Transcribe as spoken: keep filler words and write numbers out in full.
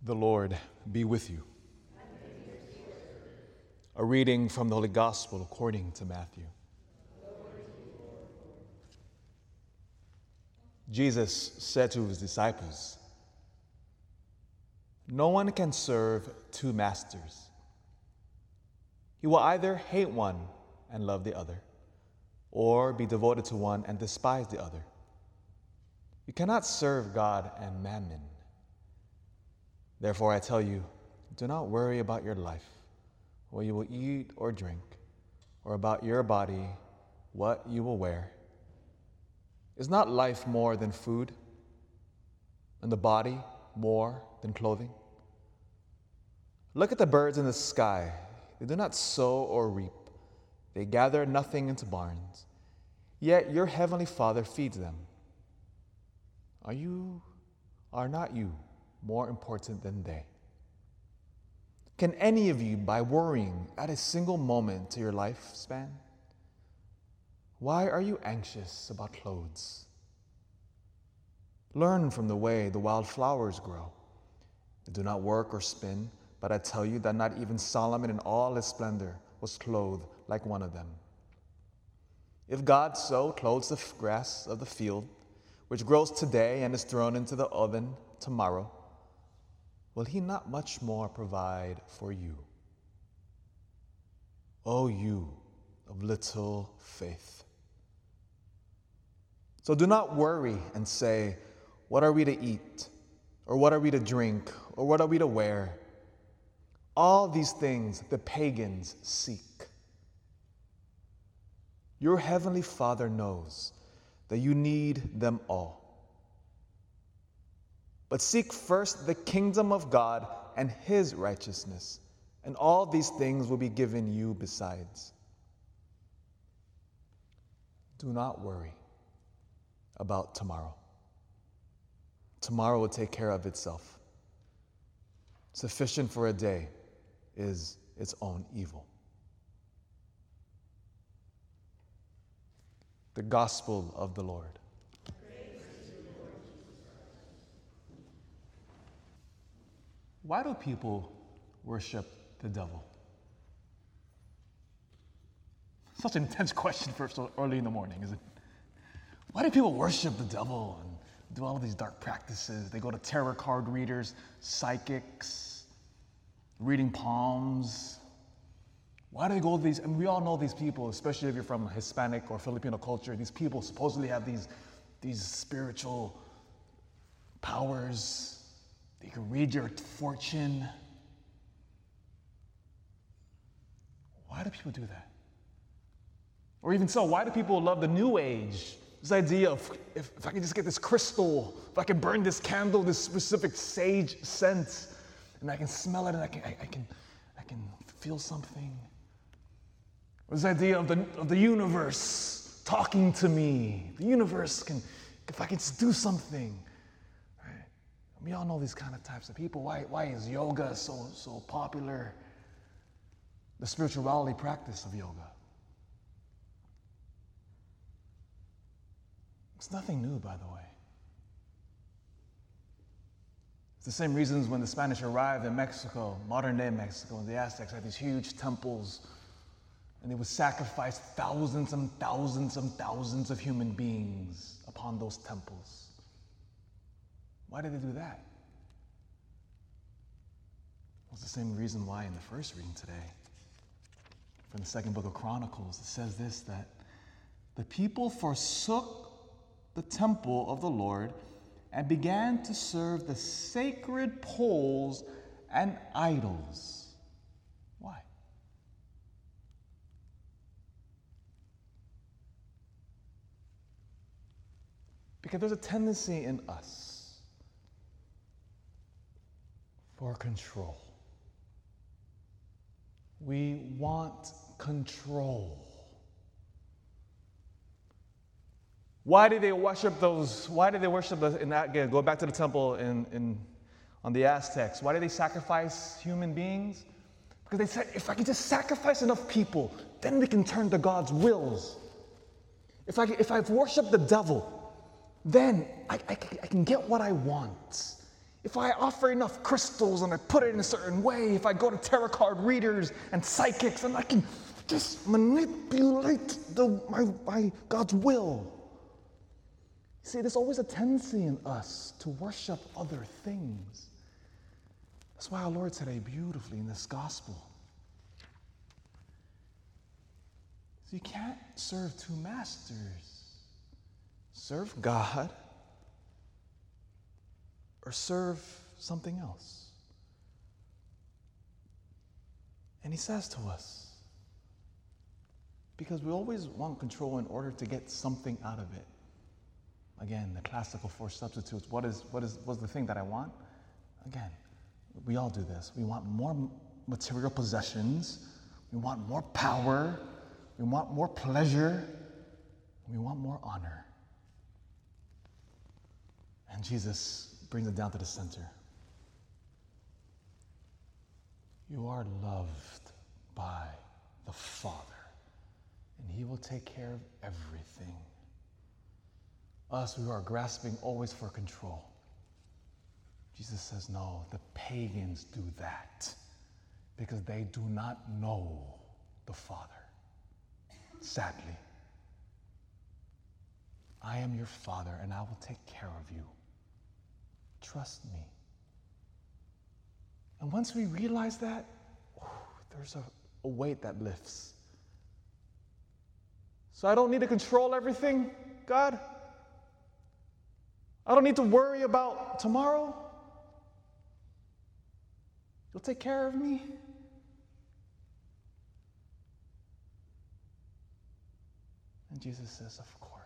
The Lord be with you. A reading from the Holy Gospel according to Matthew. Jesus said to his disciples, "No one can serve two masters. He will either hate one and love the other, or be devoted to one and despise the other. You cannot serve God and mammon. Therefore, I tell you, do not worry about your life, what you will eat or drink, or about your body, what you will wear. Is not life more than food, and the body more than clothing? Look at the birds in the sky. They do not sow or reap. They gather nothing into barns. Yet your heavenly Father feeds them. Are you, are not you more important than they? Can any of you, by worrying, add a single moment to your lifespan? Why are you anxious about clothes? Learn from the way the wild flowers grow. They do not work or spin, but I tell you that not even Solomon in all his splendor was clothed like one of them. If God so clothes the grass of the field, which grows today and is thrown into the oven tomorrow, will he not much more provide for you? O you of little faith. So do not worry and say, what are we to eat? Or what are we to drink? Or what are we to wear? All these things the pagans seek. Your heavenly Father knows that you need them all. But seek first the kingdom of God and his righteousness, and all these things will be given you besides. Do not worry about tomorrow. Tomorrow will take care of itself. Sufficient for a day is its own evil." The Gospel of the Lord. Why do people worship the devil? Such an intense question for so early in the morning, isn't it? Why do people worship the devil and do all of these dark practices? They go to tarot card readers, psychics, reading palms. Why do they go to these? I mean, we all know these people, especially if you're from Hispanic or Filipino culture. These people supposedly have these, these spiritual powers. They can read your fortune. Why do people do that? Or even so, why do people love the New Age? This idea of, if, if I can just get this crystal, if I can burn this candle, this specific sage scent, and I can smell it and I can, I, I can, I can feel something. Or this idea of the, of the universe talking to me. The universe can, if I can just do something. We all know these kind of types of people. Why, why is yoga so, so popular? The spirituality practice of yoga. It's nothing new, by the way. It's the same reasons when the Spanish arrived in Mexico, modern-day Mexico, and the Aztecs had these huge temples, and they would sacrifice thousands and thousands and thousands of human beings upon those temples. Why did they do that? Well, it's the same reason why in the first reading today, from the second book of Chronicles, it says this, that the people forsook the temple of the Lord and began to serve the sacred poles and idols. Why? Because there's a tendency in us for control. We want control. Why did they worship those? Why did they worship the, in that, again, go back to the temple in, in, on the Aztecs. Why did they sacrifice human beings? Because they said, if I can just sacrifice enough people, then we can turn to God's wills. If I, if I've worshiped the devil, then I, I, I can get what I want. if I offer enough crystals and I put it in a certain way, if I go to tarot card readers and psychics and I can just manipulate the, my, my God's will. You see, there's always a tendency in us to worship other things. That's why our Lord said it beautifully in this gospel. So you can't serve two masters. Serve God or serve something else. And he says to us, because we always want control in order to get something out of it. Again, the classical four substitutes. What is what is what's the thing that I want? Again, we all do this. We want more material possessions. We want more power. We want more pleasure. We want more honor. And Jesus brings it down to the center. You are loved by the Father, and he will take care of everything. Us who are grasping always for control. Jesus says, no, the pagans do that because they do not know the Father. Sadly, I am your Father and I will take care of you. Trust me. And once we realize that, whew, there's a, a weight that lifts. So I don't need to control everything, God. I don't need to worry about tomorrow. You'll take care of me. And Jesus says, of course.